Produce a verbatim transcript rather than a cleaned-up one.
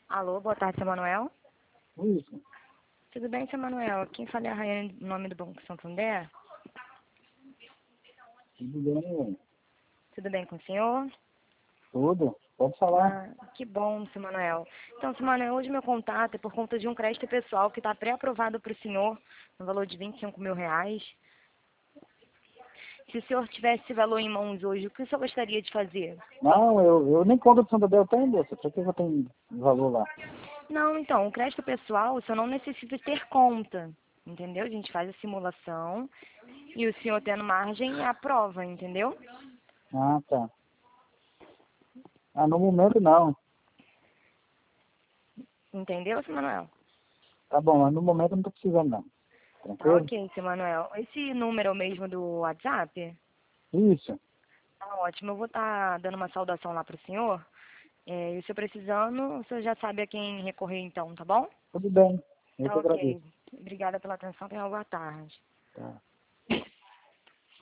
Alô, boa tarde, seu Manuel. Isso. Tudo bem, seu Manuel? Quem fala é a Rayane, em nome do Banco Santander. Tudo bem? Tudo bem com o senhor? Tudo. Pode falar. Ah, que bom, seu Manuel. Então, seu Manuel, hoje meu contato é por conta de um crédito pessoal que está pré-aprovado para o senhor, no valor de vinte e cinco mil reais. Se o senhor tivesse esse valor em mãos hoje, o que o senhor gostaria de fazer? Não, eu, eu nem conta do Santander eu tenho, moça. Por que eu tenho valor lá? Não, então, o crédito pessoal, o senhor não necessita ter conta, entendeu? A gente faz a simulação e o senhor tendo margem aprova, entendeu? Ah, tá. Ah, no momento não. Entendeu, seu Manuel? Tá bom, mas no momento eu não tô precisando não. Tá Tranquilo? ok, seu Manuel. Esse número é o mesmo do WhatsApp? Isso. Tá ótimo. Eu vou estar dando uma saudação lá pro senhor. É, e se eu precisando, o senhor já sabe a quem recorrer então, tá bom? Tudo bem. Eu Tá que ok. agradeço. Obrigada pela atenção. Tenha uma boa tarde. Tá.